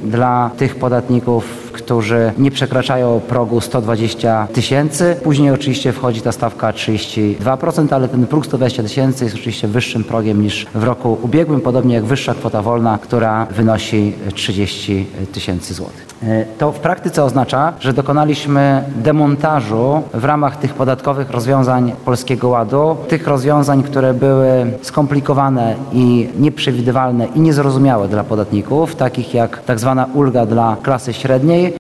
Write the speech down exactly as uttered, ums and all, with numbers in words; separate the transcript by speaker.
Speaker 1: dla tych podatników, którzy nie przekraczają progu sto dwadzieścia tysięcy. Później oczywiście wchodzi ta stawka trzydzieści dwa procent, ale ten próg sto dwadzieścia tysięcy jest oczywiście wyższym progiem niż w roku ubiegłym, podobnie jak wyższa kwota wolna, która wynosi trzydzieści tysięcy złotych. To w praktyce oznacza, że dokonaliśmy demontażu w ramach tych podatkowych rozwiązań Polskiego Ładu, tych rozwiązań, które były skomplikowane i nieprzewidywalne i niezrozumiałe dla podatników, takich jak tak zwana ulga dla klasy średniej.